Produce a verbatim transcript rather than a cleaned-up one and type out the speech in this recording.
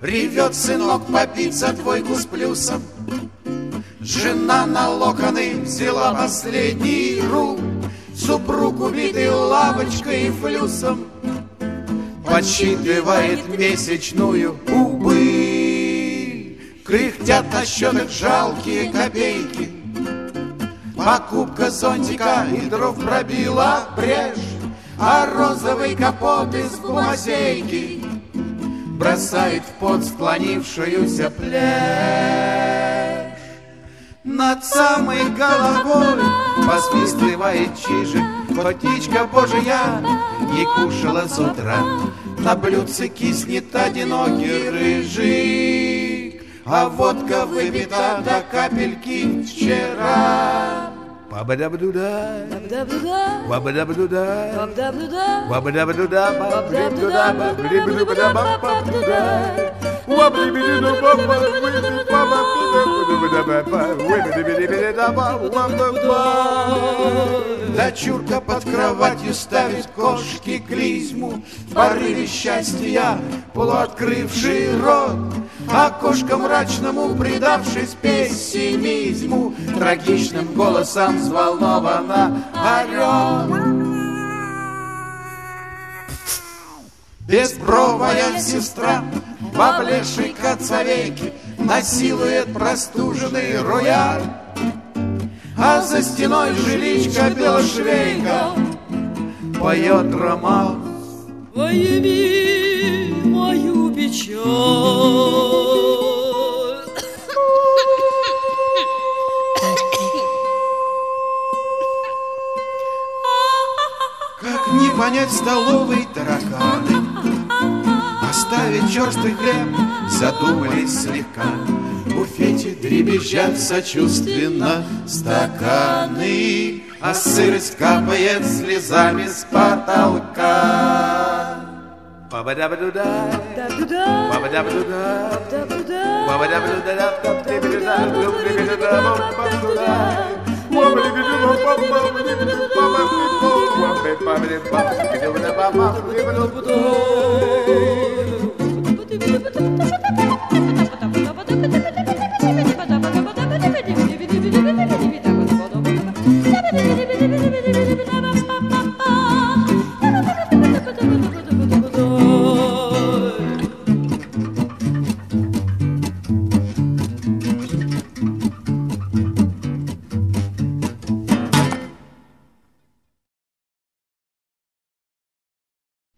Ревет сынок побить за двойку с плюсом. Жена на локоны взяла последний руб. Супруг, убитый лавочкой и флюсом, подсчитывает месячную убыль. Кряхтят на счетах жалкие копейки. Покупка зонтика и дров пробила брешь, а розовый капот из гумазейки бросает в пот склонившуюся плешь. Над самой головой посвистывает чижик, хоть птичка божия не кушала с утра. На блюдце киснет одинокий рыжик, а водка выпита до капельки вчера. Ба-ба-да-ба-ду-да, ба-ба-да-ба-ду-да, ба-ба-да-ба-ду-да, ба-ба-да-ба-ду-да, дочурка под кроватью ставит кошке клизму, в порыве счастья полуоткрывший рот, а кошка мрачному, предавшись пессимизму, трагичным голосом взволнованно орет. Безбровая сестра в облезшей коцовейке насилует простуженный рояль, а за стеной жиличка белошвейка поет романс. Пойми мою печаль. Как не понять столовой тараканы, оставить черствый хлеб, задумались слегка. В буфете дребезжат сочувственно стаканы, а сырость капает слезами с потолка. Ба-ба-да-ба-ду-да, ба-ба-да-ба-ду-да, ба-ба-да-ба-ду-да, ба-ба-да-ба-ду-да.